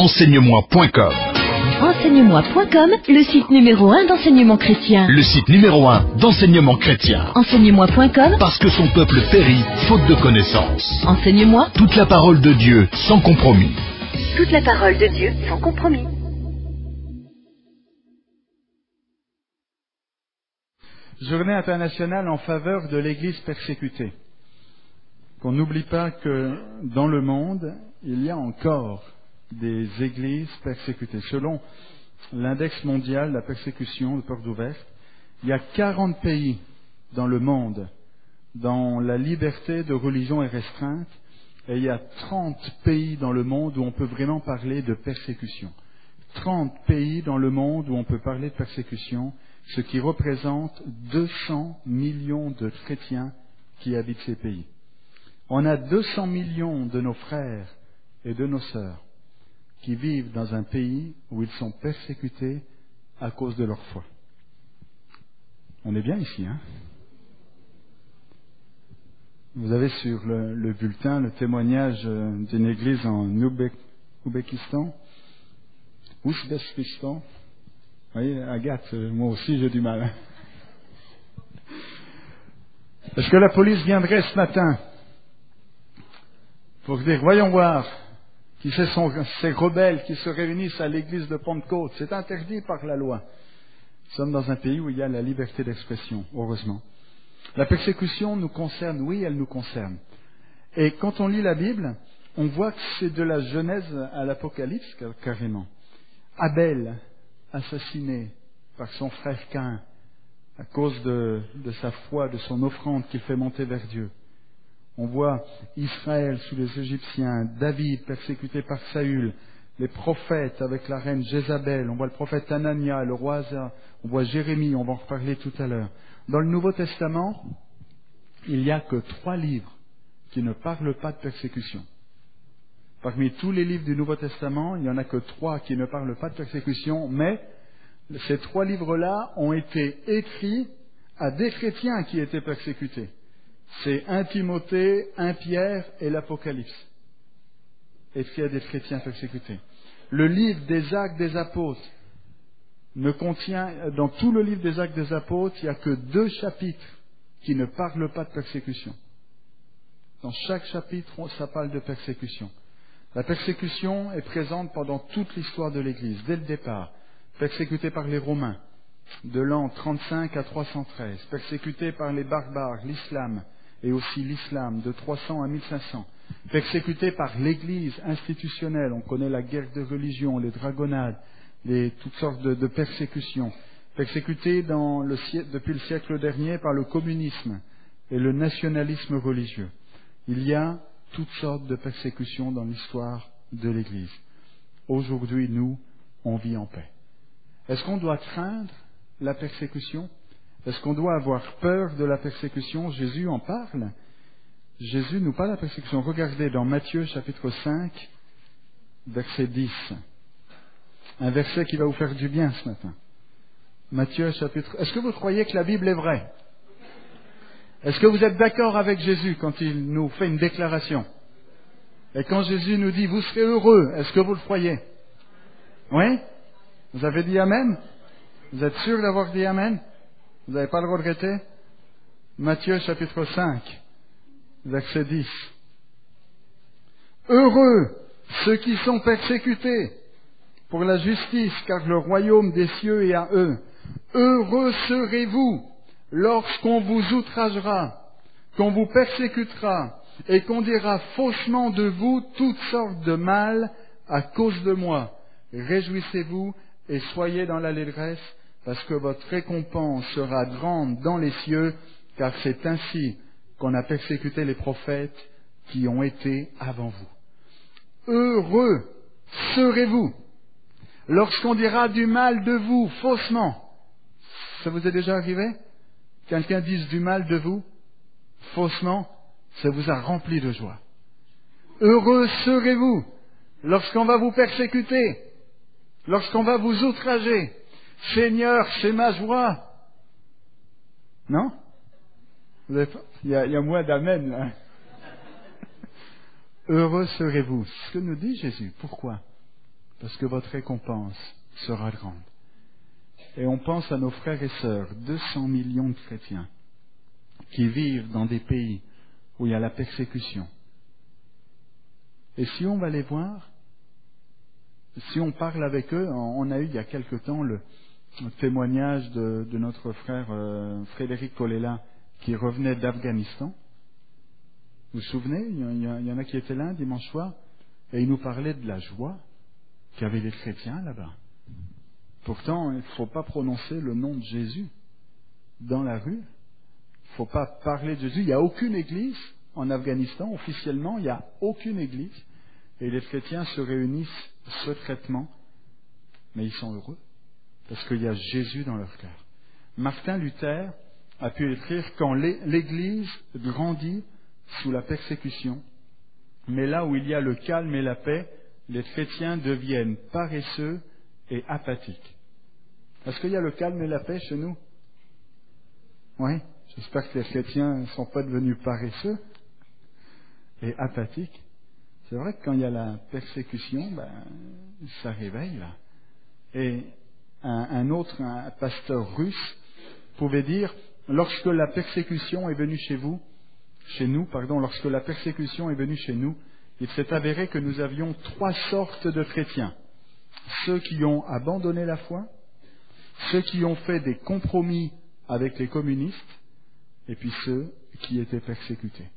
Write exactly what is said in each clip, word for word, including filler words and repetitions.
enseigne-moi point com. enseigne-moi point com, le site numéro un d'enseignement chrétien. Le site numéro un d'enseignement chrétien. enseigne-moi point com, Parce que son peuple périt faute de connaissance. Enseigne-moi Toute la parole de Dieu sans compromis. toute la parole de Dieu sans compromis. Journée internationale en faveur de l'Église persécutée. Qu'on n'oublie pas que dans le monde, il y a encore des églises persécutées. Selon l'index mondial de la persécution de portes ouvertes, il y a quarante pays dans le monde dont la liberté de religion est restreinte, et il y a trente pays dans le monde où on peut vraiment parler de persécution. trente pays dans le monde où on peut parler de persécution, ce qui représente deux cents millions de chrétiens qui habitent ces pays. On a deux cents millions de nos frères et de nos sœurs qui vivent dans un pays où ils sont persécutés à cause de leur foi. On est bien ici, hein? Vous avez sur le, le bulletin le témoignage d'une église en Ouzbékistan. Ouzbékistan. Vous voyez, Agathe, moi aussi j'ai du mal. Est-ce que la police viendrait ce matin pour dire, voyons voir, qui ce sont ces rebelles qui se réunissent à l'église de Pentecôte? C'est interdit par la loi. Nous sommes dans un pays où il y a la liberté d'expression, heureusement. La persécution nous concerne, oui, elle nous concerne. Et quand on lit la Bible, on voit que c'est de la Genèse à l'Apocalypse, carrément. Abel, assassiné par son frère Caïn, à cause de, de sa foi, de son offrande qu'il fait monter vers Dieu. On voit Israël sous les Égyptiens, David persécuté par Saül, les prophètes avec la reine Jézabel, on voit le prophète Anania, le roi Asa, on voit Jérémie, on va en reparler tout à l'heure. Dans le Nouveau Testament, il n'y a que trois livres qui ne parlent pas de persécution. Parmi tous les livres du Nouveau Testament, il n'y en a que trois qui ne parlent pas de persécution, mais ces trois livres-là ont été écrits à des chrétiens qui étaient persécutés. C'est un Timothée, un Pierre et l'Apocalypse, écrit à des chrétiens persécutés. Le livre des Actes des Apôtres ne contient, dans tout le livre des Actes des Apôtres, il n'y a que deux chapitres qui ne parlent pas de persécution. Dans chaque chapitre, ça parle de persécution. La persécution est présente pendant toute l'histoire de l'Église, dès le départ. Persécutée par les Romains, de l'an trente-cinq à trois cent treize. Persécutée par les barbares, l'islam, et aussi l'islam, de trois cents à mille cinq cents. Persécutée par l'Église institutionnelle, on connaît la guerre de religion, les dragonnades, les, toutes sortes de, de persécutions. Persécutée dans le, depuis le siècle dernier par le communisme et le nationalisme religieux. Il y a toutes sortes de persécutions dans l'histoire de l'Église. Aujourd'hui, nous, on vit en paix. Est-ce qu'on doit craindre la persécution? Est-ce qu'on doit avoir peur de la persécution? Jésus en parle. Jésus nous parle de la persécution. Regardez dans Matthieu chapitre cinq, verset dix. Un verset qui va vous faire du bien ce matin. Matthieu chapitre... Est-ce que vous croyez que la Bible est vraie? Est-ce que vous êtes d'accord avec Jésus quand il nous fait une déclaration? Et quand Jésus nous dit, vous serez heureux, est-ce que vous le croyez? Oui? Vous avez dit Amen? Vous êtes sûr d'avoir dit Amen? Vous n'avez pas le regretter? Matthieu chapitre cinq, verset dix. Heureux ceux qui sont persécutés pour la justice, car le royaume des cieux est à eux. Heureux serez-vous lorsqu'on vous outragera, qu'on vous persécutera, et qu'on dira faussement de vous toutes sortes de mal à cause de moi. Réjouissez-vous et soyez dans l'allégresse, parce que votre récompense sera grande dans les cieux, car c'est ainsi qu'on a persécuté les prophètes qui ont été avant vous. Heureux serez-vous lorsqu'on dira du mal de vous faussement. Ça vous est déjà arrivé? Quelqu'un dise du mal de vous faussement, ça vous a rempli de joie. Heureux serez-vous lorsqu'on va vous persécuter, lorsqu'on va vous outrager. Seigneur, c'est ma joie. Non? Vous avez pas? Il y a, il y a moins d'amen là. Heureux serez-vous. C'est ce que nous dit Jésus. Pourquoi? parce que votre récompense sera grande. Et on pense à nos frères et sœurs, deux cents millions de chrétiens, qui vivent dans des pays où il y a la persécution. Et si on va les voir, si on parle avec eux, on a eu il y a quelque temps le, le témoignage de, de notre frère euh, Frédéric Colella qui revenait d'Afghanistan. Vous vous souvenez, il y, a, il y en a qui étaient là dimanche soir, et il nous parlait de la joie qu'avaient les chrétiens là-bas. Pourtant, il ne faut pas prononcer le nom de Jésus dans la rue. Il ne faut pas parler de Jésus. Il n'y a aucune église en Afghanistan, officiellement, il n'y a aucune église. Et les chrétiens se réunissent secrètement, mais ils sont heureux, parce qu'il y a Jésus dans leur cœur. Martin Luther a pu écrire « Quand l'Église grandit sous la persécution, mais là où il y a le calme et la paix, les chrétiens deviennent paresseux et apathiques. » Est-ce qu'il y a le calme et la paix chez nous? Oui, j'espère que les chrétiens ne sont pas devenus paresseux et apathiques. C'est vrai que quand il y a la persécution, ben, ça réveille là. Et un, un autre, un pasteur russe, pouvait dire, lorsque la persécution est venue chez vous, chez nous, pardon, lorsque la persécution est venue chez nous, il s'est avéré que nous avions trois sortes de chrétiens. Ceux qui ont abandonné la foi, ceux qui ont fait des compromis avec les communistes, et puis ceux qui étaient persécutés.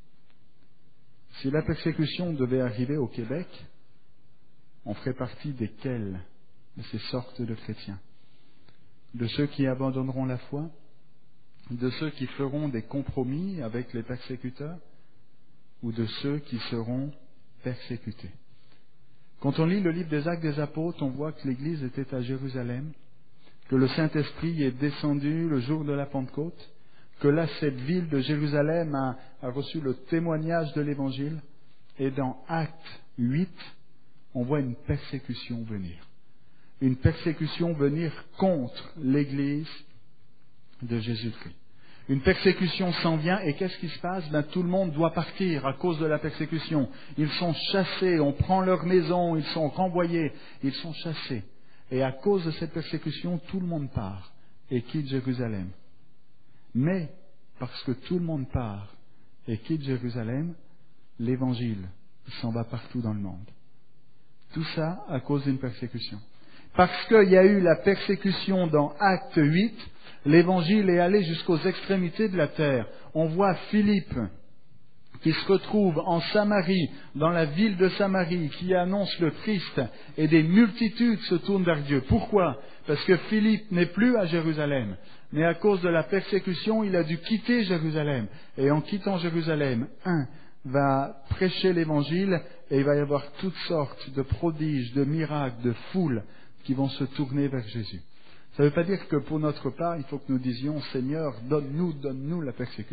Si la persécution devait arriver au Québec, on ferait partie desquels de ces sortes de chrétiens? De ceux qui abandonneront la foi? De ceux qui feront des compromis avec les persécuteurs? Ou de ceux qui seront persécutés? Quand on lit le livre des Actes des Apôtres, on voit que l'Église était à Jérusalem, que le Saint-Esprit est descendu le jour de la Pentecôte, que là, cette ville de Jérusalem a, a reçu le témoignage de l'Évangile. Et dans Acte huit, on voit une persécution venir. Une persécution venir contre l'Église de Jésus-Christ. Une persécution s'en vient, et qu'est-ce qui se passe? Ben, tout le monde doit partir à cause de la persécution. Ils sont chassés, on prend leur maison, ils sont renvoyés, ils sont chassés. Et à cause de cette persécution, tout le monde part et quitte Jérusalem. Mais, parce que tout le monde part et quitte Jérusalem, l'Évangile s'en va partout dans le monde. Tout ça à cause d'une persécution. Parce qu'il y a eu la persécution dans Acte huit, l'Évangile est allé jusqu'aux extrémités de la terre. On voit Philippe qui se retrouve en Samarie, dans la ville de Samarie, qui annonce le Christ, et des multitudes se tournent vers Dieu. Pourquoi? Parce que Philippe n'est plus à Jérusalem, mais à cause de la persécution, il a dû quitter Jérusalem. Et en quittant Jérusalem, un va prêcher l'Évangile, et il va y avoir toutes sortes de prodiges, de miracles, de foules qui vont se tourner vers Jésus. Ça ne veut pas dire que pour notre part, il faut que nous disions « Seigneur, donne-nous, donne-nous la persécution ».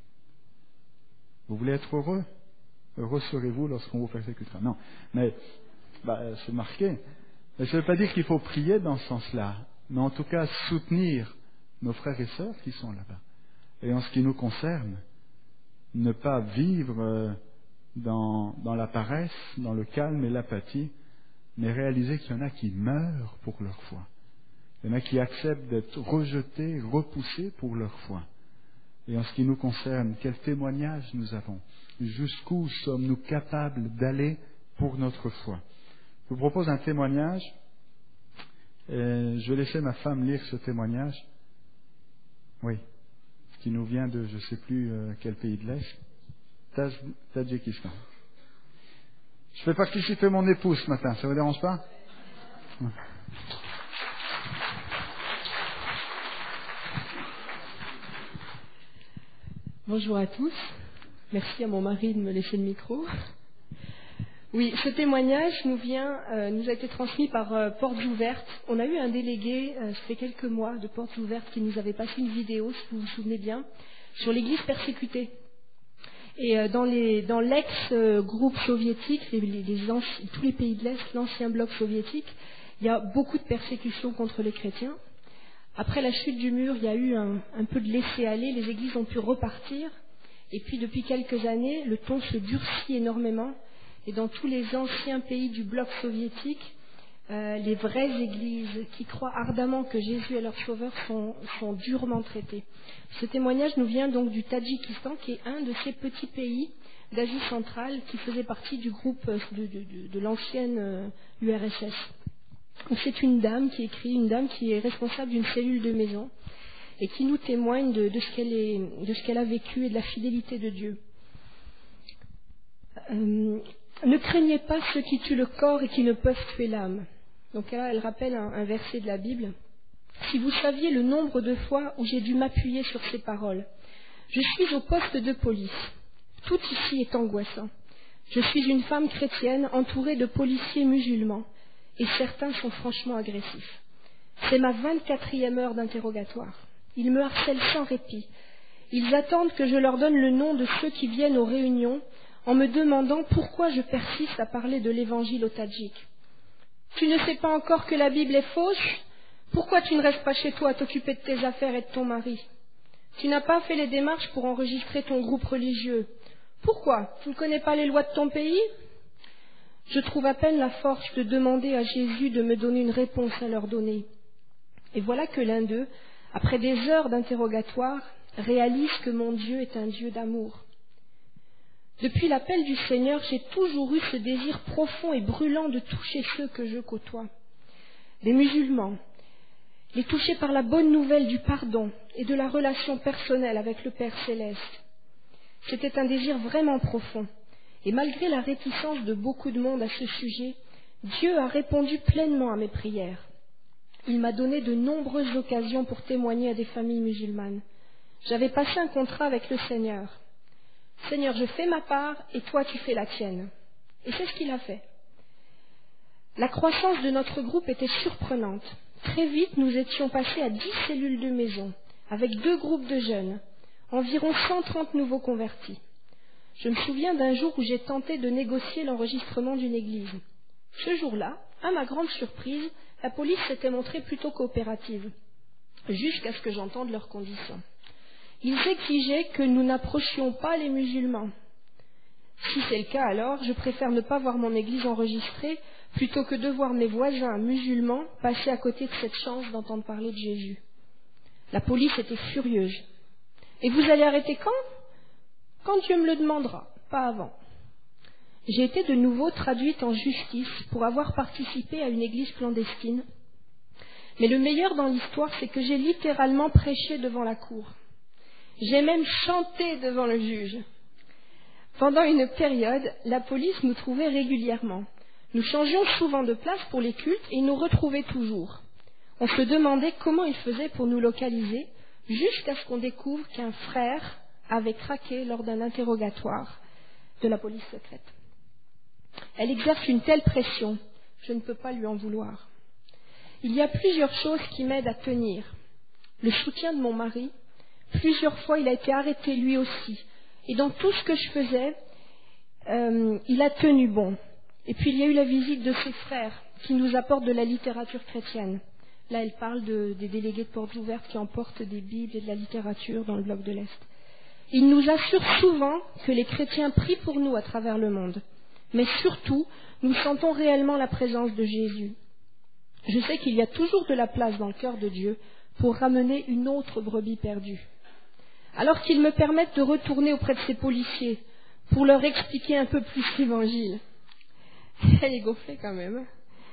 Vous voulez être heureux? Heureux serez-vous lorsqu'on vous persécutera. Non, mais bah, c'est marqué. Mais ça ne veut pas dire qu'il faut prier dans ce sens-là, mais en tout cas soutenir nos frères et sœurs qui sont là-bas. Et en ce qui nous concerne, ne pas vivre dans, dans la paresse, dans le calme et l'apathie, mais réaliser qu'il y en a qui meurent pour leur foi. Il y en a qui acceptent d'être rejetés, repoussés pour leur foi. Et en ce qui nous concerne, quel témoignage nous avons? Jusqu'où sommes-nous capables d'aller pour notre foi? Je vous propose un témoignage. Et je vais laisser ma femme lire ce témoignage. Oui, ce qui nous vient de je ne sais plus euh, quel pays de l'Est. Tadjikistan. Je fais participer mon épouse ce matin, ça ne vous dérange pas? Bonjour à tous. Merci à mon mari de me laisser le micro. Oui, ce témoignage nous vient, euh, nous a été transmis par euh, Portes Ouvertes. On a eu un délégué, euh, ça fait quelques mois, de Portes Ouvertes qui nous avait passé une vidéo, si vous vous souvenez bien, sur l'Église persécutée. Et euh, dans, les, dans l'ex-groupe soviétique, les, les, les anci- tous les pays de l'Est, l'ancien bloc soviétique, il y a beaucoup de persécutions contre les chrétiens. Après la chute du mur, il y a eu un, un peu de laisser-aller, les églises ont pu repartir. Et puis depuis quelques années, le ton se durcit énormément. et dans tous les anciens pays du bloc soviétique, euh, les vraies églises qui croient ardemment que Jésus est leur sauveur sont, sont durement traitées. Ce témoignage nous vient donc du Tadjikistan, qui est un de ces petits pays d'Asie centrale qui faisait partie du groupe de, de, de, de l'ancienne euh, U R S S. C'est une dame qui écrit, une dame qui est responsable d'une cellule de maison et qui nous témoigne de, de, ce qu'elle est, de ce qu'elle a vécu et de la fidélité de Dieu. Euh, ne craignez pas ceux qui tuent le corps et qui ne peuvent tuer l'âme. Donc là, elle rappelle un, un verset de la Bible. Si vous saviez le nombre de fois où j'ai dû m'appuyer sur ces paroles. Je suis au poste de police. Tout ici est angoissant. Je suis une femme chrétienne entourée de policiers musulmans et certains sont franchement agressifs. C'est ma vingt-quatrième heure d'interrogatoire. Ils me harcèlent sans répit. Ils attendent que je leur donne le nom de ceux qui viennent aux réunions en me demandant pourquoi je persiste à parler de l'évangile aux Tadjiks. Tu ne sais pas encore que la Bible est fausse? Pourquoi tu ne restes pas chez toi à t'occuper de tes affaires et de ton mari? Tu n'as pas fait les démarches pour enregistrer ton groupe religieux. Pourquoi? Tu ne connais pas les lois de ton pays? Je trouve à peine la force de demander à Jésus de me donner une réponse à leur donner. Et voilà que l'un d'eux, après des heures d'interrogatoire, réalise que mon Dieu est un Dieu d'amour. Depuis l'appel du Seigneur, j'ai toujours eu ce désir profond et brûlant de toucher ceux que je côtoie. Des musulmans, les toucher par la bonne nouvelle du pardon et de la relation personnelle avec le Père Céleste. C'était un désir vraiment profond. Et malgré la réticence de beaucoup de monde à ce sujet, Dieu a répondu pleinement à mes prières. Il m'a donné de nombreuses occasions pour témoigner à des familles musulmanes. J'avais passé un contrat avec le Seigneur. Seigneur, je fais ma part et toi tu fais la tienne. Et c'est ce qu'il a fait. La croissance de notre groupe était surprenante. Très vite, nous étions passés à dix cellules de maison, avec deux groupes de jeunes, environ cent trente nouveaux convertis. Je me souviens d'un jour où j'ai tenté de négocier l'enregistrement d'une église. Ce jour-là, à ma grande surprise, la police s'était montrée plutôt coopérative, jusqu'à ce que j'entende leurs conditions. Ils exigeaient que nous n'approchions pas les musulmans. Si c'est le cas, alors, je préfère ne pas voir mon église enregistrée plutôt que de voir mes voisins musulmans passer à côté de cette chance d'entendre parler de Jésus. La police était furieuse. Et vous allez arrêter quand? Quand Dieu me le demandera, pas avant. J'ai été de nouveau traduite en justice pour avoir participé à une église clandestine. Mais le meilleur dans l'histoire, c'est que j'ai littéralement prêché devant la cour. J'ai même chanté devant le juge. Pendant une période, la police nous trouvait régulièrement. Nous changions souvent de place pour les cultes et ils nous retrouvaient toujours. On se demandait comment ils faisaient pour nous localiser, jusqu'à ce qu'on découvre qu'un frère avait craqué lors d'un interrogatoire de la police secrète. Elle exerce une telle pression, je ne peux pas lui en vouloir. Il y a plusieurs choses qui m'aident à tenir. Le soutien de mon mari, plusieurs fois il a été arrêté lui aussi, et dans tout ce que je faisais, euh, il a tenu bon. Et puis il y a eu la visite de ses frères qui nous apportent de la littérature chrétienne. Là, elle parle de, des délégués de Portes Ouvertes qui emportent des Bibles et de la littérature dans le bloc de l'Est. Il nous assure souvent que les chrétiens prient pour nous à travers le monde. Mais surtout, nous sentons réellement la présence de Jésus. Je sais qu'il y a toujours de la place dans le cœur de Dieu pour ramener une autre brebis perdue. Alors qu'ils me permettent de retourner auprès de ces policiers pour leur expliquer un peu plus l'Évangile. Elle est gonflée quand même.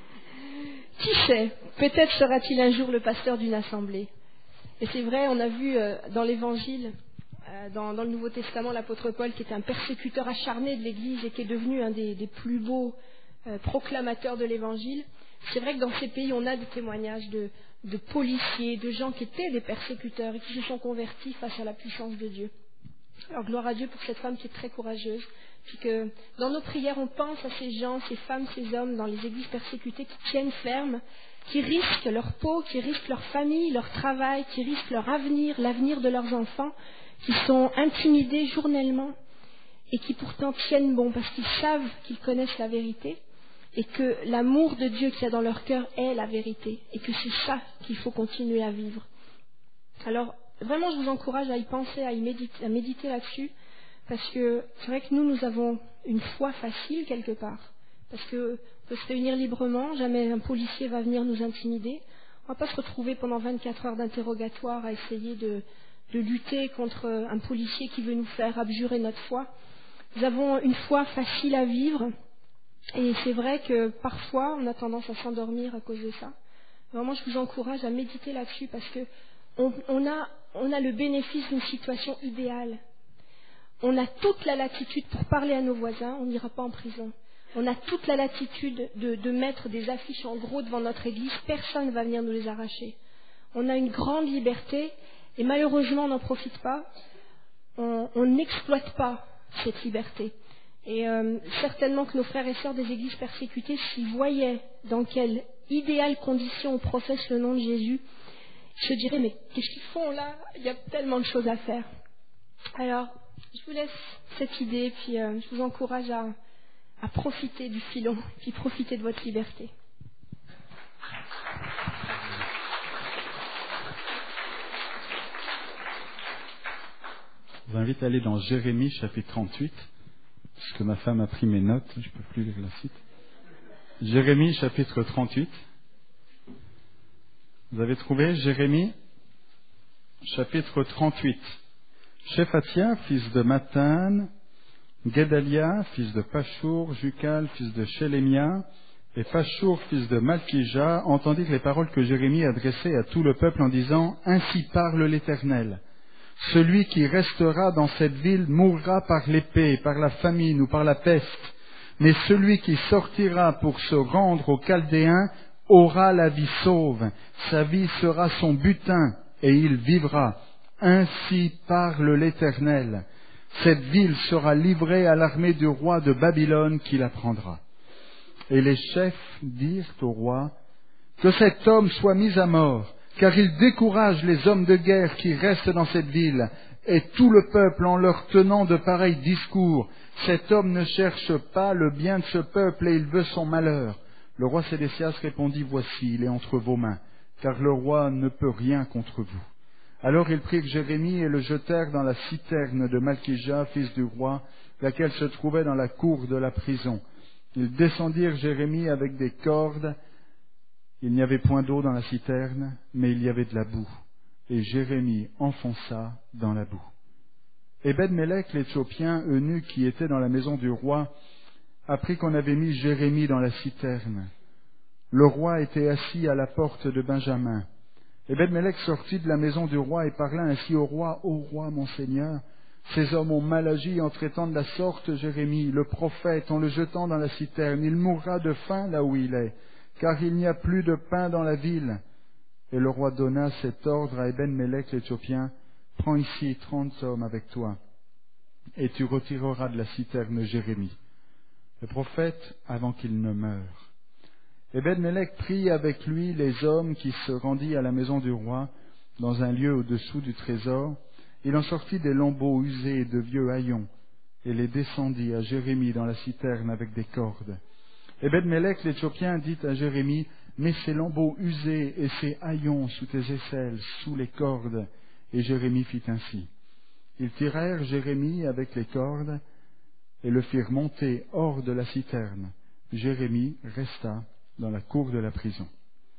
Qui sait, peut-être sera-t-il un jour le pasteur d'une assemblée. Et c'est vrai, on a vu euh, dans l'Évangile, euh, dans, dans le Nouveau Testament, l'apôtre Paul qui était un persécuteur acharné de l'Église et qui est devenu un des, des plus beaux euh, proclamateurs de l'Évangile. C'est vrai que dans ces pays, on a des témoignages de, de policiers, de gens qui étaient des persécuteurs et qui se sont convertis face à la puissance de Dieu. Alors gloire à Dieu pour cette femme qui est très courageuse. Puis que dans nos prières, on pense à ces gens, ces femmes, ces hommes dans les églises persécutées qui tiennent ferme, qui risquent leur peau, qui risquent leur famille, leur travail, qui risquent leur avenir, l'avenir de leurs enfants, qui sont intimidés journellement et qui pourtant tiennent bon parce qu'ils savent qu'ils connaissent la vérité et que l'amour de Dieu qu'il y a dans leur cœur est la vérité et que c'est ça qu'il faut continuer à vivre. Alors vraiment, je vous encourage à y penser, à y méditer, à méditer là-dessus. Parce que c'est vrai que nous, nous avons une foi facile quelque part. Parce qu'on peut se réunir librement, jamais un policier va venir nous intimider. On ne va pas se retrouver pendant vingt-quatre heures d'interrogatoire à essayer de, de lutter contre un policier qui veut nous faire abjurer notre foi. Nous avons une foi facile à vivre. Et c'est vrai que parfois, on a tendance à s'endormir à cause de ça. Vraiment, je vous encourage à méditer là-dessus parce que on, on, a, on a le bénéfice d'une situation idéale. On a toute la latitude pour parler à nos voisins, on n'ira pas en prison. On a toute la latitude de, de mettre des affiches en gros devant notre église, personne ne va venir nous les arracher. On a une grande liberté et malheureusement on n'en profite pas. On on n'exploite pas cette liberté. Et euh, certainement que nos frères et sœurs des églises persécutées, s'ils voyaient dans quelles idéales conditions on professe le nom de Jésus, ils se diraient, mais qu'est-ce qu'ils font là? Il y a tellement de choses à faire. Alors, je vous laisse cette idée, puis euh, je vous encourage à, à profiter du filon, puis profiter de votre liberté. Je vous invite à aller dans Jérémie chapitre trente-huit. Parce que ma femme a pris mes notes, je ne peux plus lire la suite. Jérémie chapitre trente-huit. Vous avez trouvé Jérémie chapitre trente-huit. Shephatia, fils de Mathan, Guédalia, fils de Pashur, Jucal, fils de Shelemia, et Pashur, fils de Malkija, entendirent les paroles que Jérémie adressait à tout le peuple en disant « Ainsi parle l'Éternel. Celui qui restera dans cette ville mourra par l'épée, par la famine ou par la peste, mais celui qui sortira pour se rendre aux Chaldéens aura la vie sauve. Sa vie sera son butin et il vivra. Ainsi parle l'Éternel. Cette ville sera livrée à l'armée du roi de Babylone qui la prendra. » Et les chefs dirent au roi « Que cet homme soit mis à mort, car il décourage les hommes de guerre qui restent dans cette ville, et tout le peuple en leur tenant de pareils discours. Cet homme ne cherche pas le bien de ce peuple et il veut son malheur. » Le roi Sédécias répondit, « Voici, il est entre vos mains, car le roi ne peut rien contre vous. » Alors ils prirent Jérémie et le jetèrent dans la citerne de Malkija, fils du roi, laquelle se trouvait dans la cour de la prison. Ils descendirent Jérémie avec des cordes. Il n'y avait point d'eau dans la citerne, mais il y avait de la boue. Et Jérémie enfonça dans la boue. Ebed-Mélec, l'Éthiopien, eunuque qui était dans la maison du roi, apprit qu'on avait mis Jérémie dans la citerne. Le roi était assis à la porte de Benjamin. Ebed-Mélec sortit de la maison du roi et parla ainsi au roi. « Ô roi, mon seigneur, ces hommes ont mal agi en traitant de la sorte Jérémie, le prophète, en le jetant dans la citerne. Il mourra de faim là où il est, car il n'y a plus de pain dans la ville. » Et le roi donna cet ordre à Ebed-Mélec l'Éthiopien, « Prends ici trente hommes avec toi, et tu retireras de la citerne Jérémie, le prophète, avant qu'il ne meure. » Ebed-Mélec prit avec lui les hommes qui se rendit à la maison du roi, dans un lieu au-dessous du trésor. Il en sortit des lambeaux usés et de vieux haillons, et les descendit à Jérémie dans la citerne avec des cordes. Ebed-Mélec l'Éthiopien dit à Jérémie, « Mets ces lambeaux usés et ces haillons sous tes aisselles, sous les cordes. » Et Jérémie fit ainsi. Ils tirèrent Jérémie avec les cordes et le firent monter hors de la citerne. Jérémie resta dans la cour de la prison.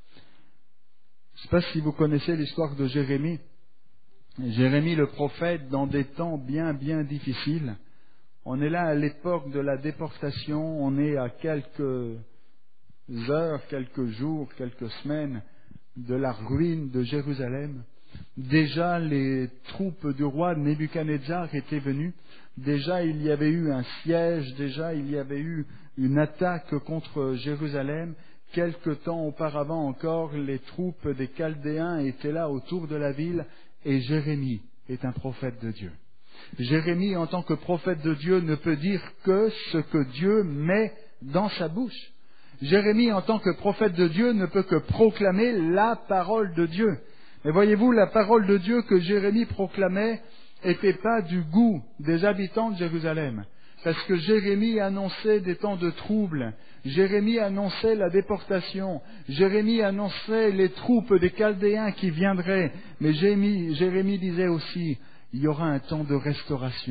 Je ne sais pas si vous connaissez l'histoire de Jérémie. Jérémie le prophète dans des temps bien bien difficiles. On est là à l'époque de la déportation, on est à quelques heures, quelques jours, quelques semaines de la ruine de Jérusalem. Déjà les troupes du roi Nebuchadnezzar étaient venues, déjà il y avait eu un siège, déjà il y avait eu une attaque contre Jérusalem. Quelque temps auparavant encore, les troupes des Chaldéens étaient là autour de la ville et Jérémie est un prophète de Dieu. Jérémie, en tant que prophète de Dieu, ne peut dire que ce que Dieu met dans sa bouche. Jérémie, en tant que prophète de Dieu, ne peut que proclamer la parole de Dieu. Mais voyez-vous, la parole de Dieu que Jérémie proclamait n'était pas du goût des habitants de Jérusalem. Parce que Jérémie annonçait des temps de trouble, Jérémie annonçait la déportation, Jérémie annonçait les troupes des Chaldéens qui viendraient. Mais Jérémie, Jérémie disait aussi, il y aura un temps de restauration.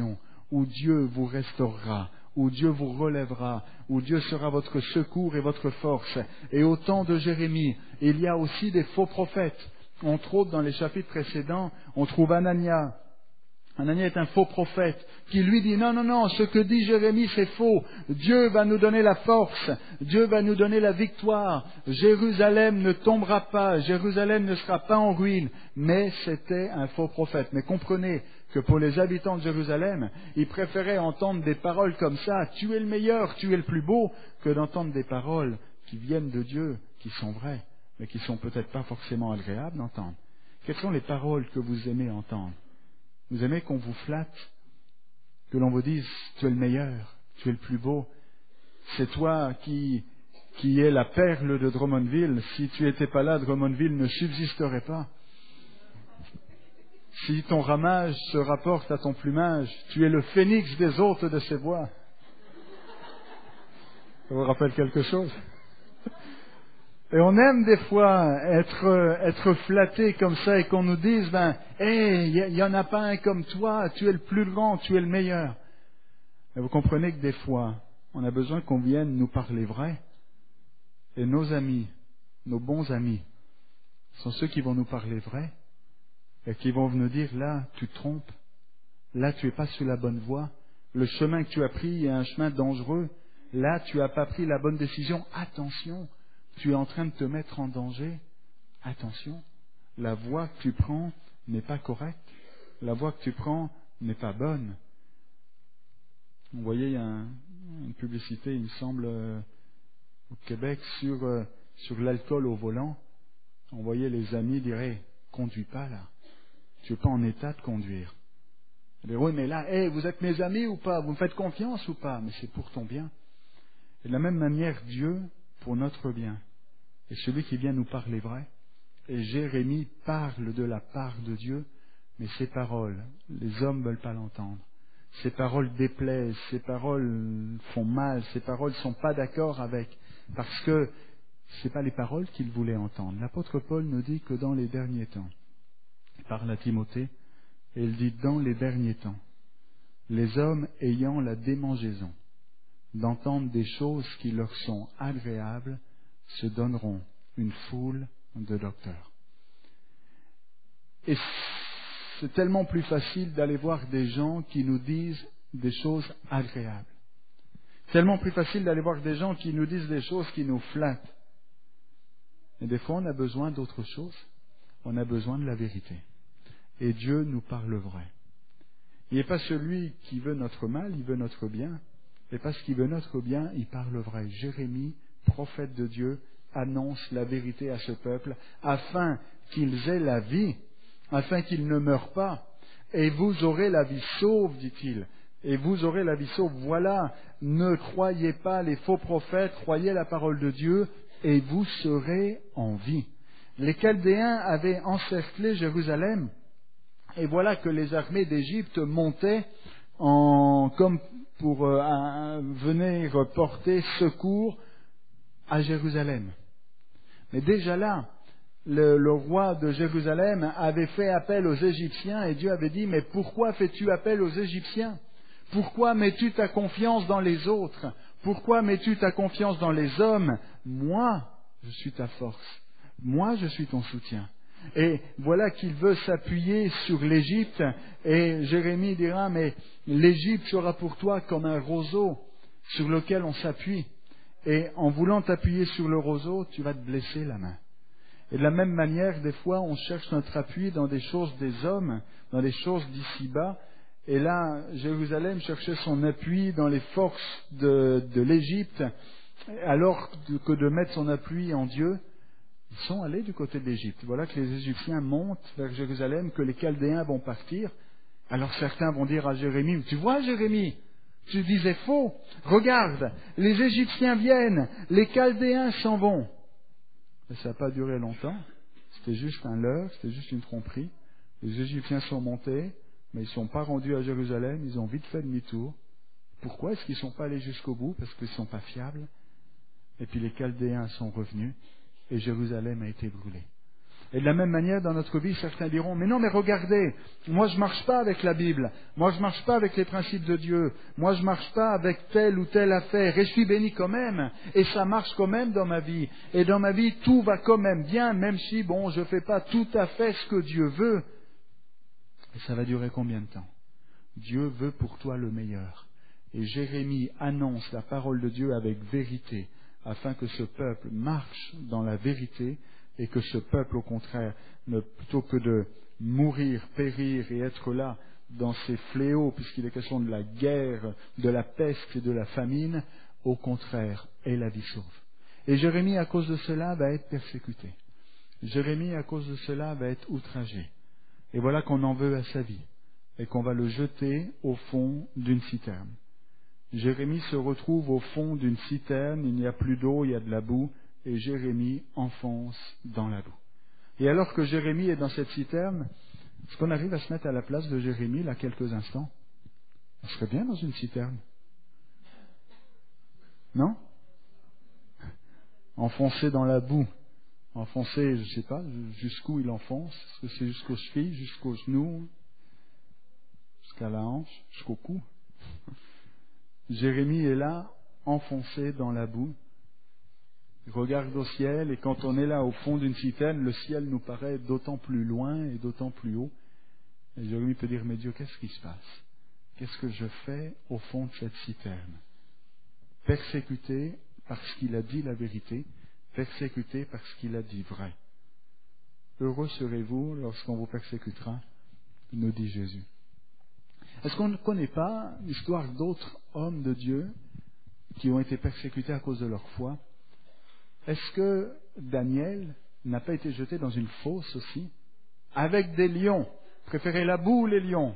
où Dieu vous restaurera, où Dieu vous relèvera, où Dieu sera votre secours et votre force. Et au temps de Jérémie, il y a aussi des faux prophètes. Entre autres, dans les chapitres précédents, on trouve Anania. Anania est un faux prophète qui lui dit non, non, non, ce que dit Jérémie c'est faux. Dieu va nous donner la force, Dieu va nous donner la victoire. Jérusalem ne tombera pas, Jérusalem ne sera pas en ruine. Mais c'était un faux prophète. Mais comprenez que pour les habitants de Jérusalem, ils préféraient entendre des paroles comme ça, tu es le meilleur, tu es le plus beau, que d'entendre des paroles qui viennent de Dieu, qui sont vraies, mais qui sont peut-être pas forcément agréables d'entendre. Quelles sont les paroles que vous aimez entendre? Vous aimez qu'on vous flatte, que l'on vous dise tu es le meilleur, tu es le plus beau, c'est toi qui, qui es la perle de Drummondville. Si tu n'étais pas là, Drummondville ne subsisterait pas. Si ton ramage se rapporte à ton plumage, tu es le phénix des hôtes de ces bois. Ça vous rappelle quelque chose? Et on aime des fois être, être flatté comme ça et qu'on nous dise, ben, hé, il n'y en a pas un comme toi, tu es le plus grand, tu es le meilleur. Mais vous comprenez que des fois, on a besoin qu'on vienne nous parler vrai. Et nos amis, nos bons amis, sont ceux qui vont nous parler vrai et qui vont nous dire, là, tu te trompes, là, tu n'es pas sur la bonne voie, le chemin que tu as pris est un chemin dangereux, là, tu n'as pas pris la bonne décision, attention. Tu es en train de te mettre en danger. Attention, la voie que tu prends n'est pas correcte. La voie que tu prends n'est pas bonne. Vous voyez, il y a un, une publicité, il me semble, euh, au Québec, sur, euh, sur l'alcool au volant. On voyait les amis dire, hey, conduis pas là. Tu n'es pas en état de conduire. Ils disaient, oui, mais là, hey, vous êtes mes amis ou pas? Vous me faites confiance ou pas? Mais c'est pour ton bien. Et de la même manière, Dieu, pour notre bien, et celui qui vient nous parler vrai. Et Jérémie parle de la part de Dieu, mais ces paroles, les hommes ne veulent pas l'entendre. Ces paroles déplaisent, ces paroles font mal, ces paroles ne sont pas d'accord avec, parce que ce n'est pas les paroles qu'ils voulaient entendre. L'apôtre Paul nous dit que dans les derniers temps, il parle à Timothée, et il dit dans les derniers temps, les hommes ayant la démangeaison d'entendre des choses qui leur sont agréables, se donneront une foule de docteurs. Et c'est tellement plus facile d'aller voir des gens qui nous disent des choses agréables. Tellement plus facile d'aller voir des gens qui nous disent des choses qui nous flattent. Et des fois, on a besoin d'autre chose. On a besoin de la vérité. Et Dieu nous parle vrai. Il n'est pas celui qui veut notre mal, il veut notre bien. Et parce qu'il veut notre bien, il parle vrai. Jérémie, prophète de Dieu, annonce la vérité à ce peuple, afin qu'ils aient la vie, afin qu'ils ne meurent pas. Et vous aurez la vie sauve, dit-il. Et vous aurez la vie sauve. Voilà, ne croyez pas les faux prophètes, croyez la parole de Dieu, et vous serez en vie. Les Chaldéens avaient encerclé Jérusalem, et voilà que les armées d'Égypte montaient en, comme pour euh, venir porter secours à Jérusalem. Mais déjà là, le, le roi de Jérusalem avait fait appel aux Égyptiens et Dieu avait dit, mais pourquoi fais-tu appel aux Égyptiens? Pourquoi mets-tu ta confiance dans les autres? Pourquoi mets-tu ta confiance dans les hommes? Moi, je suis ta force. Moi, je suis ton soutien. Et voilà qu'il veut s'appuyer sur l'Égypte et Jérémie dira, mais l'Égypte sera pour toi comme un roseau sur lequel on s'appuie. Et en voulant t'appuyer sur le roseau, tu vas te blesser la main. Et de la même manière, des fois, on cherche notre appui dans des choses des hommes, dans des choses d'ici-bas. Et là, Jérusalem cherchait son appui dans les forces de, de l'Égypte, alors que de mettre son appui en Dieu. Ils sont allés du côté de l'Égypte. Voilà que les Égyptiens montent vers Jérusalem, que les Chaldéens vont partir. Alors certains vont dire à Jérémie, tu vois Jérémie, tu disais faux. Regarde, les Égyptiens viennent, les Chaldéens s'en vont. Mais ça n'a pas duré longtemps. C'était juste un leurre, c'était juste une tromperie. Les Égyptiens sont montés, mais ils ne sont pas rendus à Jérusalem, ils ont vite fait demi-tour. Pourquoi est-ce qu'ils ne sont pas allés jusqu'au bout? Parce qu'ils ne sont pas fiables. Et puis les Chaldéens sont revenus et Jérusalem a été brûlée. Et de la même manière, dans notre vie, certains diront, mais non, mais regardez, moi je ne marche pas avec la Bible, moi je ne marche pas avec les principes de Dieu, moi je ne marche pas avec telle ou telle affaire, et je suis béni quand même, et ça marche quand même dans ma vie. Et dans ma vie, tout va quand même bien, même si, bon, je ne fais pas tout à fait ce que Dieu veut. Et ça va durer combien de temps? Dieu veut pour toi le meilleur. Et Jérémie annonce la parole de Dieu avec vérité, afin que ce peuple marche dans la vérité, et que ce peuple, au contraire, ne, plutôt que de mourir, périr et être là dans ces fléaux, puisqu'il est question de la guerre, de la peste et de la famine, au contraire, ait la vie sauve. Et Jérémie, à cause de cela, va être persécuté. Jérémie, à cause de cela, va être outragé. Et voilà qu'on en veut à sa vie, et qu'on va le jeter au fond d'une citerne. Jérémie se retrouve au fond d'une citerne, il n'y a plus d'eau, il y a de la boue, et Jérémie enfonce dans la boue. Et alors que Jérémie est dans cette citerne, est-ce qu'on arrive à se mettre à la place de Jérémie, là, quelques instants? On serait bien dans une citerne. Non? Enfoncé dans la boue. Enfoncé, je ne sais pas, jusqu'où il enfonce. Est-ce que c'est jusqu'aux chevilles, jusqu'aux genoux, jusqu'à la hanche, jusqu'au cou? Jérémie est là, enfoncé dans la boue. Il regarde au ciel, et quand on est là au fond d'une citerne, le ciel nous paraît d'autant plus loin et d'autant plus haut. Et Jérémie peut dire, mais Dieu, qu'est-ce qui se passe? Qu'est-ce que je fais au fond de cette citerne? Persécuté parce qu'il a dit la vérité, persécuté parce qu'il a dit vrai. Heureux serez-vous lorsqu'on vous persécutera, nous dit Jésus. Est-ce qu'on ne connaît pas l'histoire d'autres hommes de Dieu qui ont été persécutés à cause de leur foi? Est-ce que Daniel n'a pas été jeté dans une fosse aussi, avec des lions? Préférez la boue ou les lions?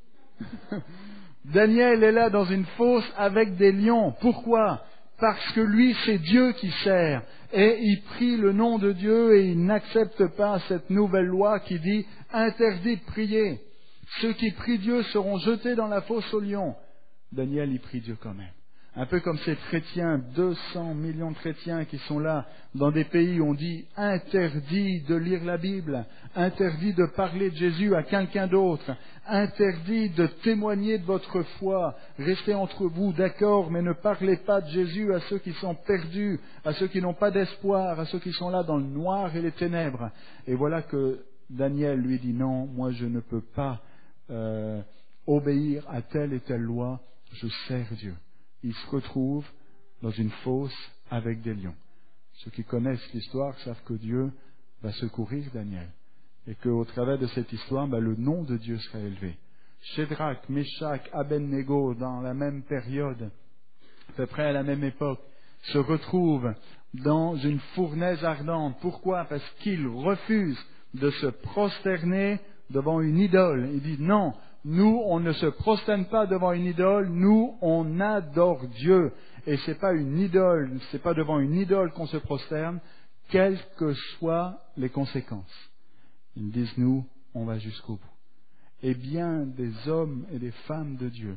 Daniel est là dans une fosse avec des lions. Pourquoi? Parce que lui, c'est Dieu qui sert. Et il prie le nom de Dieu et il n'accepte pas cette nouvelle loi qui dit interdit de prier. Ceux qui prient Dieu seront jetés dans la fosse aux lions. Daniel, il prie Dieu quand même. Un peu comme ces chrétiens, deux cents millions de chrétiens qui sont là dans des pays où on dit interdit de lire la Bible, interdit de parler de Jésus à quelqu'un d'autre, interdit de témoigner de votre foi, restez entre vous, d'accord, mais ne parlez pas de Jésus à ceux qui sont perdus, à ceux qui n'ont pas d'espoir, à ceux qui sont là dans le noir et les ténèbres. Et voilà que Daniel lui dit non, moi je ne peux pas euh, obéir à telle et telle loi, je sers Dieu. Il se retrouve dans une fosse avec des lions. Ceux qui connaissent l'histoire savent que Dieu va secourir Daniel et qu'au travers de cette histoire, ben, le nom de Dieu sera élevé. Shadrach, Meshach, Abednego, dans la même période, à peu près à la même époque, se retrouvent dans une fournaise ardente. Pourquoi? Parce qu'ils refusent de se prosterner devant une idole. Ils disent non. Nous, on ne se prosterne pas devant une idole, nous, on adore Dieu. Et ce n'est pas une idole, ce n'est pas devant une idole qu'on se prosterne, quelles que soient les conséquences. Ils disent, nous, on va jusqu'au bout. Et bien des hommes et des femmes de Dieu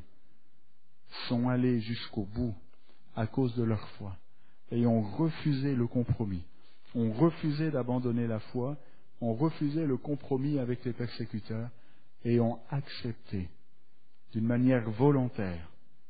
sont allés jusqu'au bout à cause de leur foi. Et ont refusé le compromis, ont refusé d'abandonner la foi, ont refusé le compromis avec les persécuteurs, et ont accepté d'une manière volontaire,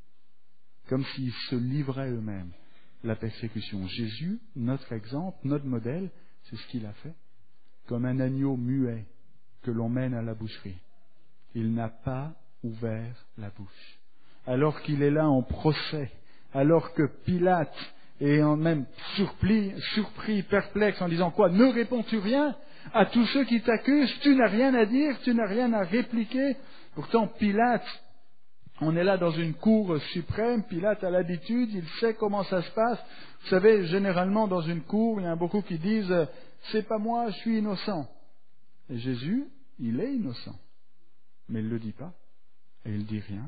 comme s'ils se livraient eux-mêmes, la persécution. Jésus, notre exemple, notre modèle, c'est ce qu'il a fait. Comme un agneau muet que l'on mène à la boucherie. Il n'a pas ouvert la bouche. Alors qu'il est là en procès, alors que Pilate est en même surpris, surpris, perplexe, en disant quoi? Ne réponds-tu rien? À tous ceux qui t'accusent, tu n'as rien à dire, tu n'as rien à répliquer. Pourtant, Pilate, on est là dans une cour suprême, Pilate a l'habitude, il sait comment ça se passe. Vous savez, généralement dans une cour, il y en a beaucoup qui disent « c'est pas moi, je suis innocent ». Et Jésus, il est innocent, mais il ne le dit pas, et il ne dit rien.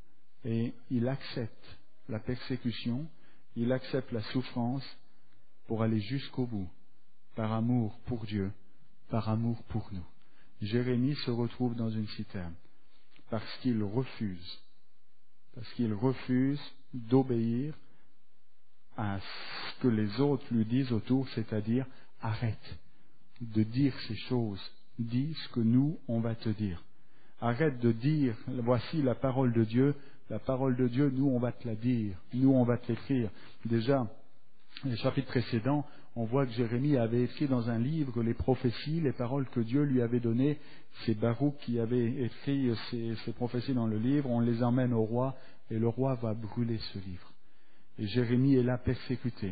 Et il accepte la persécution, il accepte la souffrance pour aller jusqu'au bout, par amour pour Dieu, par amour pour nous. Jérémie se retrouve dans une citerne parce qu'il refuse, parce qu'il refuse d'obéir à ce que les autres lui disent autour, c'est-à-dire arrête, de dire ces choses. Dis ce que nous, on va te dire. Arrête de dire, voici la parole de Dieu. La parole de Dieu, nous, on va te la dire. Nous, on va te l'écrire. Déjà, les chapitres précédents, on voit que Jérémie avait écrit dans un livre les prophéties, les paroles que Dieu lui avait données. C'est Baruch qui avait écrit ces, ces prophéties dans le livre. On les emmène au roi et le roi va brûler ce livre. Et Jérémie est là persécuté.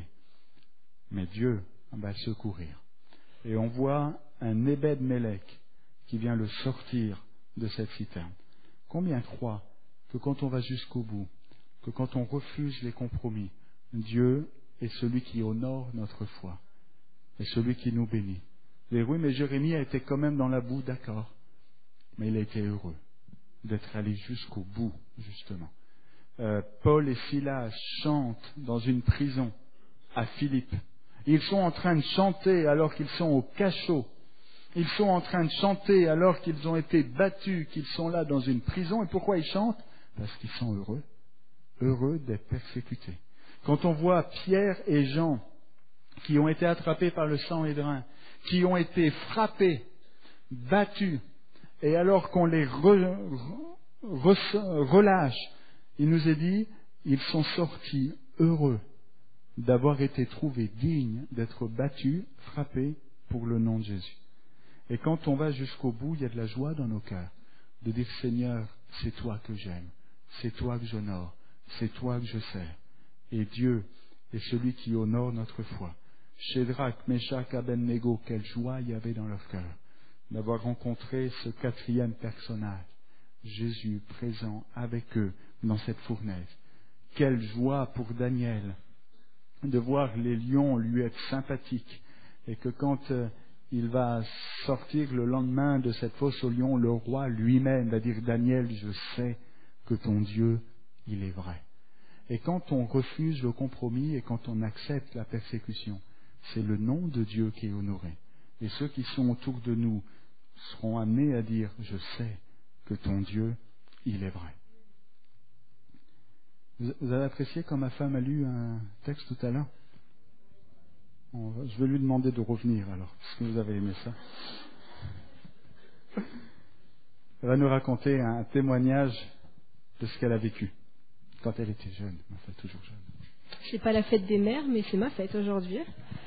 Mais Dieu va le secourir. Et on voit un Ebed-Melech qui vient le sortir de cette citerne. Combien croient que quand on va jusqu'au bout, que quand on refuse les compromis, Dieu est celui qui honore notre foi, et celui qui nous bénit. Et oui, mais Jérémie a été quand même dans la boue, d'accord, mais il a été heureux d'être allé jusqu'au bout, justement. Euh, Paul et Silas chantent dans une prison à Philippe. Ils sont en train de chanter alors qu'ils sont au cachot. Ils sont en train de chanter alors qu'ils ont été battus, qu'ils sont là dans une prison. Et pourquoi ils chantent? Parce qu'ils sont heureux, heureux d'être persécutés. Quand on voit Pierre et Jean qui ont été attrapés par le Sanhédrin, qui ont été frappés, battus, et alors qu'on les re, re, relâche, il nous est dit, ils sont sortis heureux d'avoir été trouvés dignes d'être battus, frappés pour le nom de Jésus. Et quand on va jusqu'au bout, il y a de la joie dans nos cœurs, de dire Seigneur, c'est toi que j'aime, c'est toi que j'honore, c'est toi que je sers. Et Dieu est celui qui honore notre foi. Shadrach, Meshach, Abednego, quelle joie il y avait dans leur cœur d'avoir rencontré ce quatrième personnage, Jésus présent avec eux dans cette fournaise. Quelle joie pour Daniel de voir les lions lui être sympathiques et que quand euh, il va sortir le lendemain de cette fosse aux lions, le roi lui-même va dire Daniel, je sais que ton Dieu, il est vrai. Et quand on refuse le compromis et quand on accepte la persécution, c'est le nom de Dieu qui est honoré. Et ceux qui sont autour de nous seront amenés à dire je sais que ton Dieu, il est vrai. Vous avez apprécié quand ma femme a lu un texte tout à l'heure? Je vais lui demander de revenir alors, puisque vous avez aimé ça. Elle va nous raconter un témoignage de ce qu'elle a vécu quand elle était jeune, enfin toujours jeune. C'est pas la fête des mères, mais c'est ma fête aujourd'hui.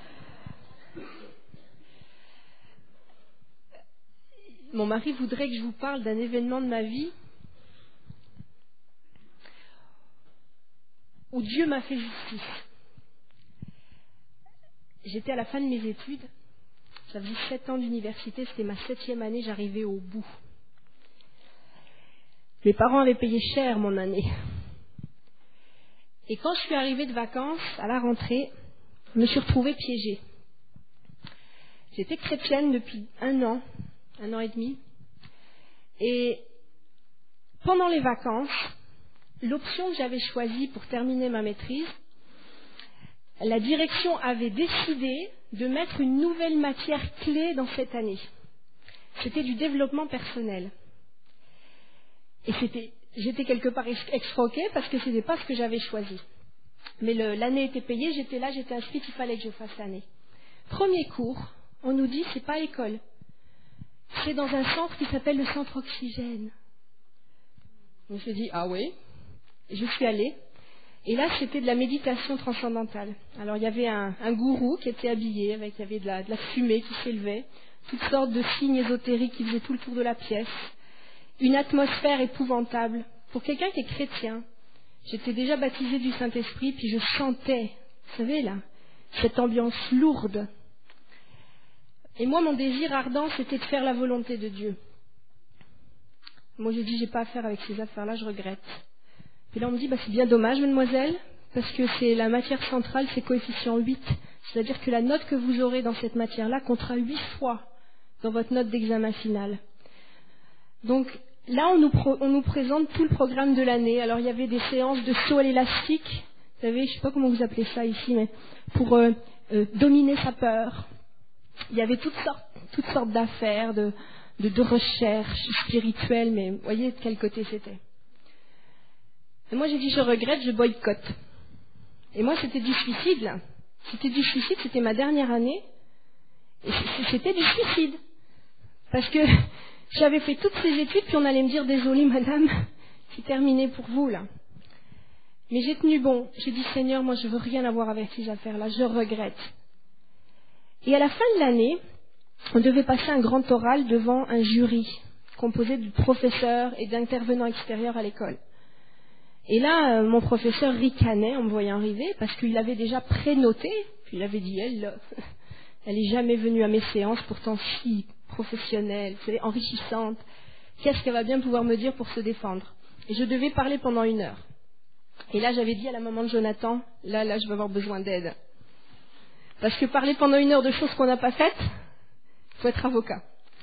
Mon mari voudrait que je vous parle d'un événement de ma vie où Dieu m'a fait justice. J'étais à la fin de mes études, j'avais sept ans d'université, c'était ma septième année, j'arrivais au bout. Mes parents avaient payé cher mon année. Et quand je suis arrivée de vacances, à la rentrée, je me suis retrouvée piégée. J'étais chrétienne depuis un an, un an et demi, et pendant les vacances, l'option que j'avais choisie pour terminer ma maîtrise, la direction avait décidé de mettre une nouvelle matière clé dans cette année. C'était du développement personnel. Et c'était, j'étais quelque part excroquée parce que ce n'était pas ce que j'avais choisi. Mais le, l'année était payée, j'étais là, j'étais inscrite, il fallait que je fasse l'année. Premier cours, on nous dit c'est pas à l'école. C'est dans un centre qui s'appelle le centre Oxygène. Je me suis dit, ah oui. Je suis allée. Et là, c'était de la méditation transcendantale. Alors, il y avait un, un gourou qui était habillé, avec, il y avait de la, de la fumée qui s'élevait, toutes sortes de signes ésotériques qui faisaient tout le tour de la pièce. Une atmosphère épouvantable. Pour quelqu'un qui est chrétien, j'étais déjà baptisée du Saint-Esprit, puis je sentais, vous savez là, cette ambiance lourde. Et moi, mon désir ardent, c'était de faire la volonté de Dieu. Moi, j'ai dit, j'ai pas affaire avec ces affaires-là, je regrette. Puis là, on me dit, bah, c'est bien dommage, mademoiselle, parce que c'est la matière centrale, c'est coefficient huit. C'est-à-dire que la note que vous aurez dans cette matière-là comptera huit fois dans votre note d'examen final. Donc, là, on nous, pro- on nous présente tout le programme de l'année. Alors, il y avait des séances de saut à l'élastique. Vous savez, je ne sais pas comment vous appelez ça ici, mais pour euh, euh, dominer sa peur. Il y avait toutes sortes, toutes sortes d'affaires, de, de, de recherches spirituelles, mais vous voyez de quel côté c'était. Et moi, j'ai dit, je regrette, je boycotte. Et moi, c'était du suicide, là. C'était du suicide, c'était ma dernière année. Et c'était du suicide. Parce que j'avais fait toutes ces études, puis on allait me dire, désolée madame, c'est terminé pour vous là. Mais j'ai tenu bon. J'ai dit, Seigneur, moi je veux rien avoir avec ces affaires-là, je regrette. Et à la fin de l'année, on devait passer un grand oral devant un jury composé de professeurs et d'intervenants extérieurs à l'école. Et là, euh, mon professeur ricanait en me voyant arriver parce qu'il avait déjà prénoté, puis il avait dit, elle, elle n'est jamais venue à mes séances, pourtant si professionnelle, c'est enrichissante. Qu'est-ce qu'elle va bien pouvoir me dire pour se défendre? Et je devais parler pendant une heure. Et là, j'avais dit à la maman de Jonathan, là, là, je vais avoir besoin d'aide. Parce que parler pendant une heure de choses qu'on n'a pas faites, il faut être avocat.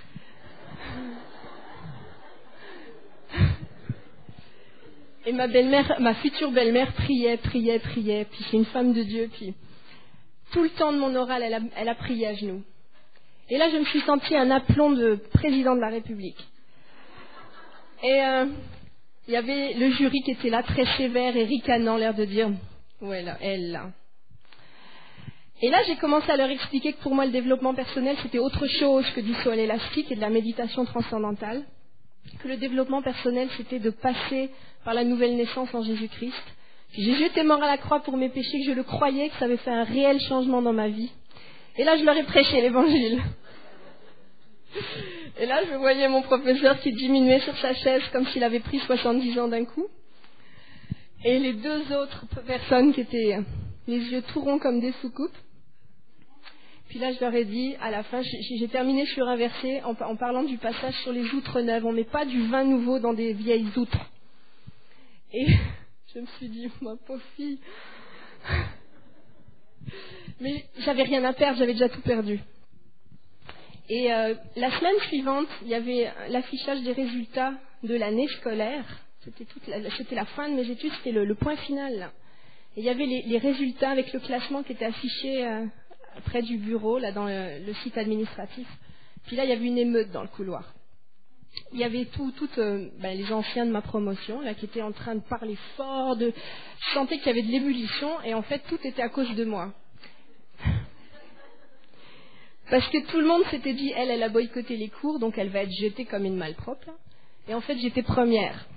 Et ma belle-mère, ma future belle-mère priait, priait, priait, puis c'est une femme de Dieu, puis tout le temps de mon oral, elle a, elle a prié à genoux. Et là, je me suis sentie un aplomb de président de la République. Et euh, il y avait le jury qui était là, très sévère et ricanant, l'air de dire, ouais là, elle là. Et là, j'ai commencé à leur expliquer que pour moi, le développement personnel, c'était autre chose que du saut à l'élastique et de la méditation transcendantale. Que le développement personnel, c'était de passer par la nouvelle naissance en Jésus-Christ. Jésus était mort à la croix pour mes péchés, que je le croyais, que ça avait fait un réel changement dans ma vie. Et là, je leur ai prêché l'évangile. Et là, je voyais mon professeur qui diminuait sur sa chaise comme s'il avait pris soixante-dix ans d'un coup. Et les deux autres personnes qui étaient les yeux tout ronds comme des soucoupes. Puis là, je leur ai dit, à la fin, j'ai terminé sur un verset en, en parlant du passage sur les outres neuves. On ne met pas du vin nouveau dans des vieilles outres. Et je me suis dit, ma pauvre fille. Mais j'avais rien à perdre, j'avais déjà tout perdu. Et euh, la semaine suivante, il y avait l'affichage des résultats de l'année scolaire. C'était, toute la, c'était la fin de mes études, c'était le, le point final. Là. Et il y avait les, les résultats avec le classement qui était affiché euh, près du bureau, là dans le, le site administratif. Puis là, il y avait une émeute dans le couloir. Il y avait tout, tout euh, ben, les anciens de ma promotion là qui étaient en train de parler fort. De... Je sentais qu'il y avait de l'ébullition et en fait, tout était à cause de moi. Parce que tout le monde s'était dit, elle, elle a boycotté les cours, donc elle va être jetée comme une malpropre. Là. Et en fait, j'étais première.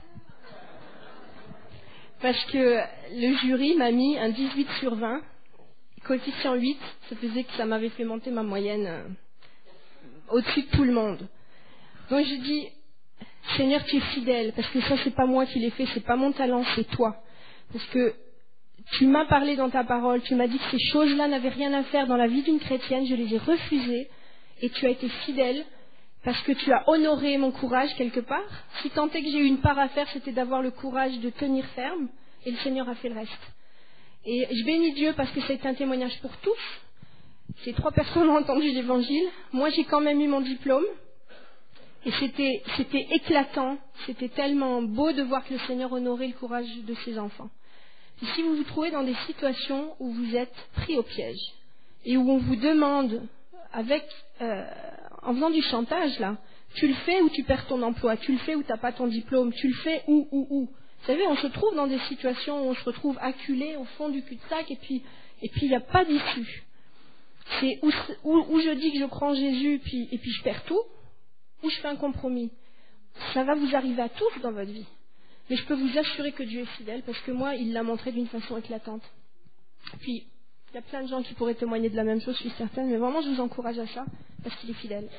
Parce que le jury m'a mis un dix-huit sur vingt, coefficient huit, ça faisait que ça m'avait fait monter ma moyenne euh, au-dessus de tout le monde. Donc j'ai dit, Seigneur, tu es fidèle, parce que ça, c'est pas moi qui l'ai fait, c'est pas mon talent, c'est toi. Parce que tu m'as parlé dans ta parole, tu m'as dit que ces choses-là n'avaient rien à faire dans la vie d'une chrétienne, je les ai refusées, et tu as été fidèle, parce que tu as honoré mon courage quelque part. Si tant est que j'ai eu une part à faire, c'était d'avoir le courage de tenir ferme, et le Seigneur a fait le reste. Et je bénis Dieu parce que ça a été un témoignage pour tous. Ces trois personnes ont entendu l'évangile. Moi, j'ai quand même eu mon diplôme. Et c'était, c'était éclatant, c'était tellement beau de voir que le Seigneur honorait le courage de ses enfants. Et si vous vous trouvez dans des situations où vous êtes pris au piège et où on vous demande, avec, euh, en faisant du chantage là, tu le fais ou tu perds ton emploi, tu le fais ou tu n'as pas ton diplôme, tu le fais ou, ou, ou. Vous savez, on se trouve dans des situations où on se retrouve acculé au fond du cul-de-sac et puis et puis il n'y a pas d'issue. C'est où, où, où je dis que je crois en Jésus puis, et puis je perds tout, ou je fais un compromis. Ça va vous arriver à tous dans votre vie. Mais je peux vous assurer que Dieu est fidèle parce que moi, il l'a montré d'une façon éclatante. Puis, il y a plein de gens qui pourraient témoigner de la même chose, je suis certaine, mais vraiment, je vous encourage à ça parce qu'il est fidèle.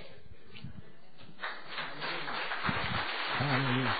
Alléluia.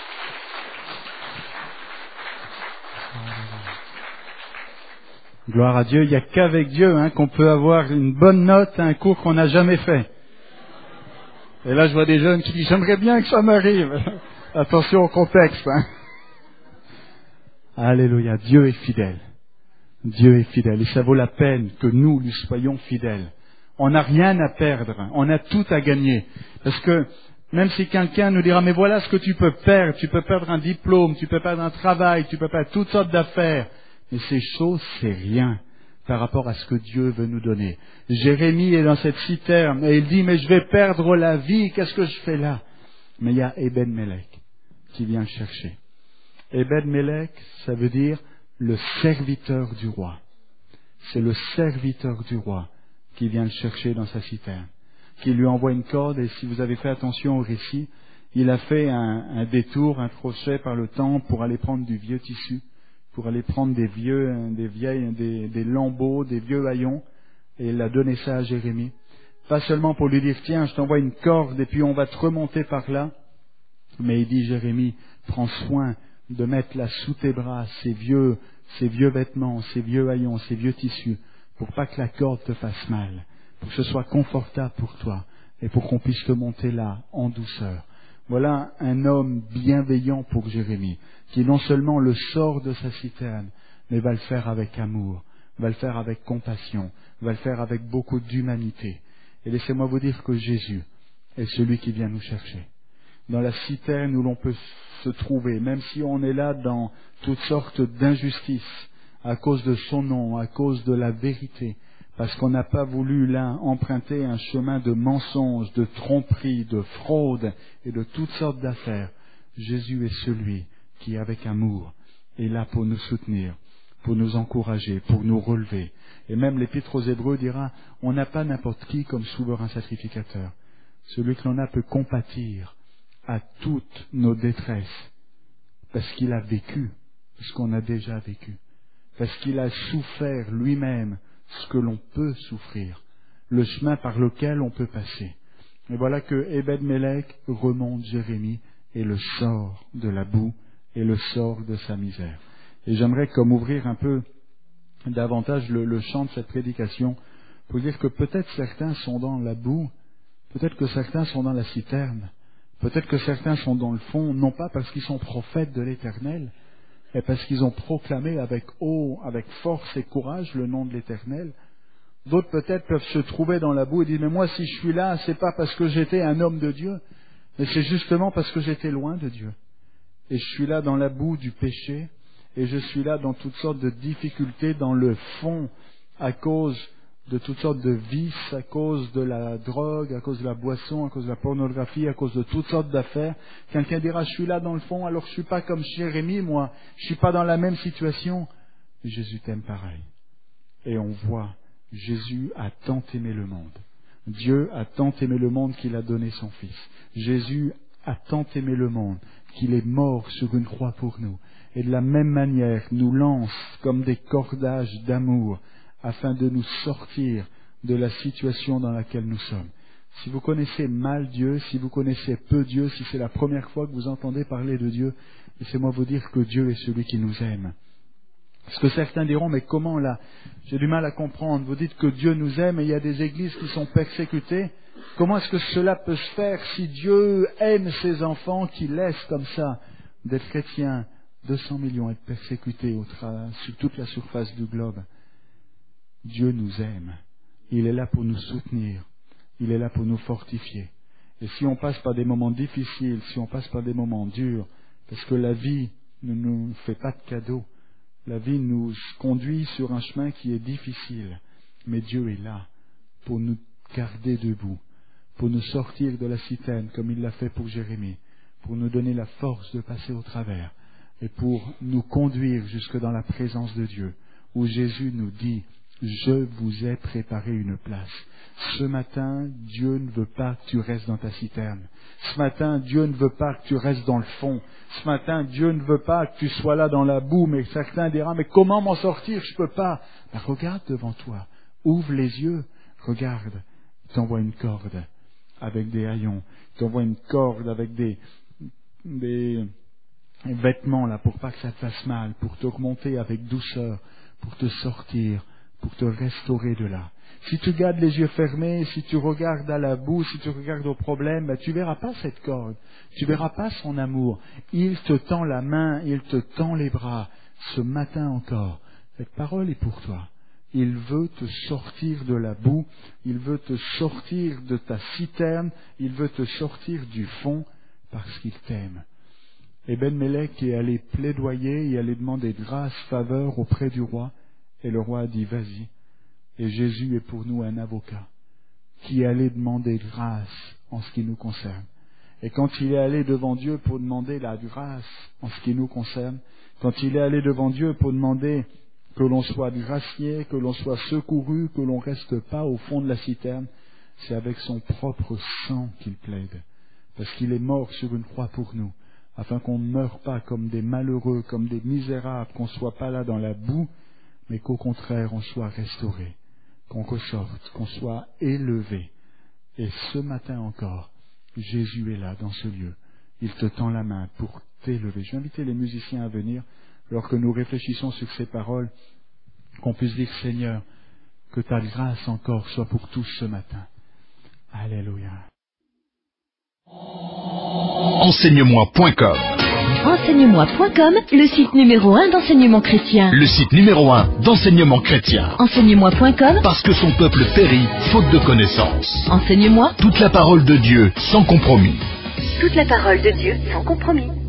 Gloire à Dieu. Il n'y a qu'avec Dieu hein, qu'on peut avoir une bonne note à un cours qu'on n'a jamais fait. Et là, je vois des jeunes qui disent « J'aimerais bien que ça m'arrive ». Attention au contexte. Hein. Alléluia. Dieu est fidèle. Dieu est fidèle. Et ça vaut la peine que nous lui soyons fidèles. On n'a rien à perdre. On a tout à gagner. Parce que même si quelqu'un nous dira « Mais voilà ce que tu peux perdre. Tu peux perdre un diplôme, tu peux perdre un travail, tu peux perdre toutes sortes d'affaires. » Mais ces choses, c'est rien par rapport à ce que Dieu veut nous donner. Jérémie est dans cette citerne et il dit « Mais je vais perdre la vie. Qu'est-ce que je fais là ?» Mais il y a Eben-Melech qui vient le chercher. Eben-Melech, ça veut dire le serviteur du roi. C'est le serviteur du roi qui vient le chercher dans sa citerne, qui lui envoie une corde, et si vous avez fait attention au récit, il a fait un, un détour, un crochet par le temple pour aller prendre du vieux tissu, pour aller prendre des vieux, des vieilles, des, des lambeaux, des vieux haillons, et il a donné ça à Jérémie. Pas seulement pour lui dire, tiens, je t'envoie une corde et puis on va te remonter par là, mais il dit, Jérémie, prends soin de mettre là sous tes bras ces vieux, ces vieux vêtements, ces vieux haillons, ces vieux tissus, pour pas que la corde te fasse mal, pour que ce soit confortable pour toi et pour qu'on puisse te monter là en douceur. Voilà un homme bienveillant pour Jérémie, qui non seulement le sort de sa citerne, mais va le faire avec amour, va le faire avec compassion, va le faire avec beaucoup d'humanité. Et laissez-moi vous dire que Jésus est celui qui vient nous chercher. Dans la citerne où l'on peut se trouver, même si on est là dans toutes sortes d'injustices, à cause de son nom, à cause de la vérité, parce qu'on n'a pas voulu là emprunter un chemin de mensonges, de tromperie, de fraude et de toutes sortes d'affaires. Jésus est celui qui, avec amour, est là pour nous soutenir, pour nous encourager, pour nous relever. Et même l'Épître aux Hébreux dira, on n'a pas n'importe qui comme souverain sacrificateur. Celui que l'on a peut compatir à toutes nos détresses, parce qu'il a vécu ce qu'on a déjà vécu, parce qu'il a souffert lui-même ce que l'on peut souffrir, le chemin par lequel on peut passer. Et voilà que Ebed-Mélec remonte Jérémie et le sort de la boue et le sort de sa misère. Et j'aimerais comme ouvrir un peu davantage le, le champ de cette prédication pour dire que peut-être certains sont dans la boue, peut-être que certains sont dans la citerne, peut-être que certains sont dans le fond, non pas parce qu'ils sont prophètes de l'Éternel, mais parce qu'ils ont proclamé avec eau, avec force et courage le nom de l'Éternel. D'autres peut-être peuvent se trouver dans la boue et dire, mais moi si je suis là, c'est pas parce que j'étais un homme de Dieu, mais c'est justement parce que j'étais loin de Dieu. Et je suis là dans la boue du péché, et je suis là dans toutes sortes de difficultés, dans le fond, à cause de toutes sortes de vices, à cause de la drogue, à cause de la boisson, à cause de la pornographie, à cause de toutes sortes d'affaires. Quelqu'un dira, je suis là dans le fond, alors je suis pas comme Jérémie, moi, je suis pas dans la même situation. Mais Jésus t'aime pareil. Et on voit, Jésus a tant aimé le monde. Dieu a tant aimé le monde qu'il a donné son Fils. Jésus a tant aimé le monde qu'il est mort sur une croix pour nous. Et de la même manière, nous lance comme des cordages d'amour afin de nous sortir de la situation dans laquelle nous sommes. Si vous connaissez mal Dieu, si vous connaissez peu Dieu, si c'est la première fois que vous entendez parler de Dieu, laissez-moi vous dire que Dieu est celui qui nous aime. Parce que certains diront, mais comment là? J'ai du mal à comprendre. Vous dites que Dieu nous aime et il y a des églises qui sont persécutées. Comment est-ce que cela peut se faire si Dieu aime ses enfants qui laissent comme ça d'être chrétiens, deux cents millions, être persécutés au tra- sur toute la surface du globe? Dieu nous aime. Il est là pour nous soutenir. Il est là pour nous fortifier. Et si on passe par des moments difficiles, si on passe par des moments durs, parce que la vie ne nous fait pas de cadeaux, la vie nous conduit sur un chemin qui est difficile, mais Dieu est là pour nous garder debout, pour nous sortir de la citerne comme il l'a fait pour Jérémie, pour nous donner la force de passer au travers et pour nous conduire jusque dans la présence de Dieu, où Jésus nous dit, je vous ai préparé une place. Ce matin, Dieu ne veut pas que tu restes dans ta citerne. Ce matin, Dieu ne veut pas que tu restes dans le fond. Ce matin, Dieu ne veut pas que tu sois là dans la boue, mais certains diront, mais comment m'en sortir? Je peux pas. Ben, regarde devant toi. Ouvre les yeux. Regarde. Il t'envoie une corde avec des haillons. Il t'envoie une corde avec des, des vêtements là pour pas que ça te fasse mal, pour te remonter avec douceur, pour te sortir, pour te restaurer de là. Si tu gardes les yeux fermés, si tu regardes à la boue, si tu regardes au problème, ben, tu verras pas cette corde. Tu verras pas son amour. Il te tend la main, il te tend les bras. Ce matin encore, cette parole est pour toi. Il veut te sortir de la boue, il veut te sortir de ta citerne, il veut te sortir du fond parce qu'il t'aime. Ebed-Mélec est allé plaidoyer et allé demander grâce, faveur auprès du roi. Et le roi a dit, vas-y. Et Jésus est pour nous un avocat qui est allé demander grâce en ce qui nous concerne. Et quand il est allé devant Dieu pour demander la grâce en ce qui nous concerne, quand il est allé devant Dieu pour demander que l'on soit gracié, que l'on soit secouru, que l'on reste pas au fond de la citerne, c'est avec son propre sang qu'il plaide. Parce qu'il est mort sur une croix pour nous, afin qu'on ne meure pas comme des malheureux, comme des misérables, qu'on ne soit pas là dans la boue, mais qu'au contraire on soit restauré, qu'on ressorte, qu'on soit élevé. Et ce matin encore, Jésus est là dans ce lieu. Il te tend la main pour t'élever. Je vais inviter les musiciens à venir, alors que nous réfléchissons sur ces paroles, qu'on puisse dire, Seigneur, que ta grâce encore soit pour tous ce matin. Alléluia. Enseigne-moi point com. Enseigne-moi point com, le site numéro un d'enseignement chrétien. Le site numéro un d'enseignement chrétien. Enseigne-moi point com, Parce que son peuple périt, faute de connaissance. Enseigne-moi Toute la parole de Dieu, sans compromis. toute la parole de Dieu sans compromis.